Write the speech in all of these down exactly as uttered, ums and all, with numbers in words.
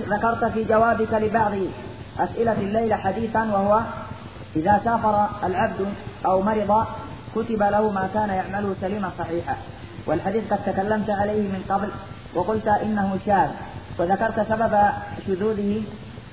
ذكرت في جوابك لبعض أسئلة الليلة حديثا، وهو إذا سافر العبد أو مرض كتب له ما كان يعمله سليما صحيحا، والحديث قد تكلمت عليه من قبل وقلت إنه شاذ، وذكرت سبب شذوذه.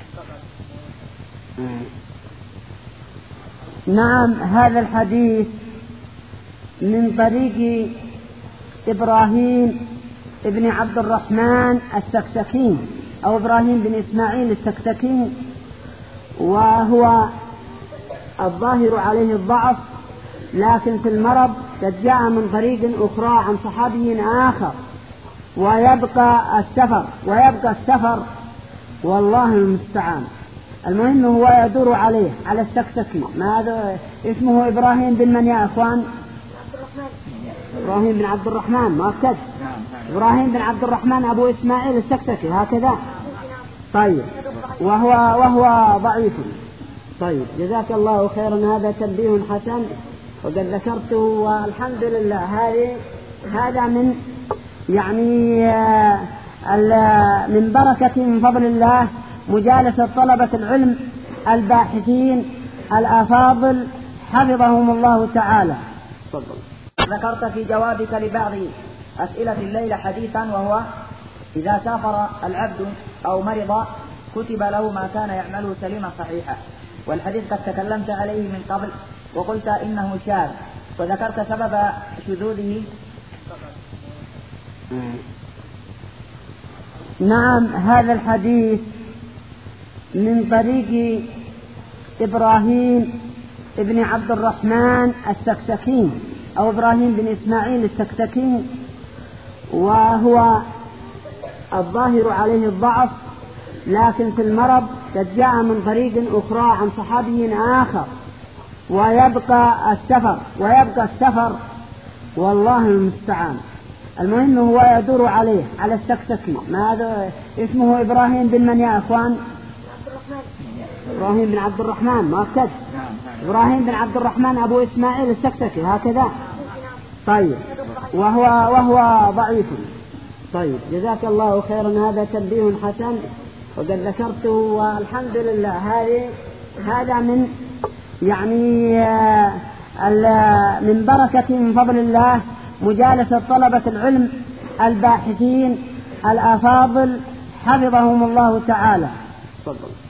نعم، هذا الحديث من طريق إبراهيم ابن عبد الرحمن السكسكي أو إبراهيم بن إسماعيل السكسكي، وهو الظاهر عليه الضعف، لكن في المرض قد جاء من طريق أخرى عن صحابي آخر، ويبقى السفر ويبقى السفر والله المستعان. المهم هو يدور عليه على السكسكي. ماذا اسمه؟ إبراهيم بن من يا أخوان؟ إبراهيم بن عبد الرحمن، مؤكد. إبراهيم بن عبد الرحمن أبو إسماعيل السكسكي، هكذا. طيب، وهو وهو ضعيف. طيب، جزاك الله خيرا، هذا تنبيه حسن وقد ذكرته، والحمد لله. هذه هذا من يعني من بركة من فضل الله مجالسة طلبة العلم الباحثين الأفاضل حفظهم الله تعالى. تفضل. ذكرت في جوابك لبعض أسئلة الليلة حديثا، وهو إذا سافر العبد أو مرض كتب له ما كان يعمله سليما صحيحا، والحديث قد تكلمت عليه من قبل وقلت إنه شاذ، وذكرت سبب شذوذه. نعم، هذا الحديث من طريق إبراهيم ابن عبد الرحمن السكسكي أو إبراهيم بن إسماعيل السكسكي، وهو الظاهر عليه الضعف، لكن في المرض قد جاء من طريق أخرى عن صحابي آخر، ويبقى السفر ويبقى السفر والله المستعان. المهم هو يدور عليه على السكسكي. ماذا اسمه؟ إبراهيم بن من يا أخوان؟ إبراهيم بن عبد الرحمن، مؤكد. إبراهيم بن عبد الرحمن أبو إسماعيل السكسكي، هكذا. طيب، وهو وهو ضعيف. طيب، جزاك الله خيرا، هذا تنبيه حسن وقد ذكرته، والحمد لله. هذه هذا من يعني من بركة من فضل الله مجالسة طلبة العلم الباحثين الأفاضل حفظهم الله تعالى. تفضل.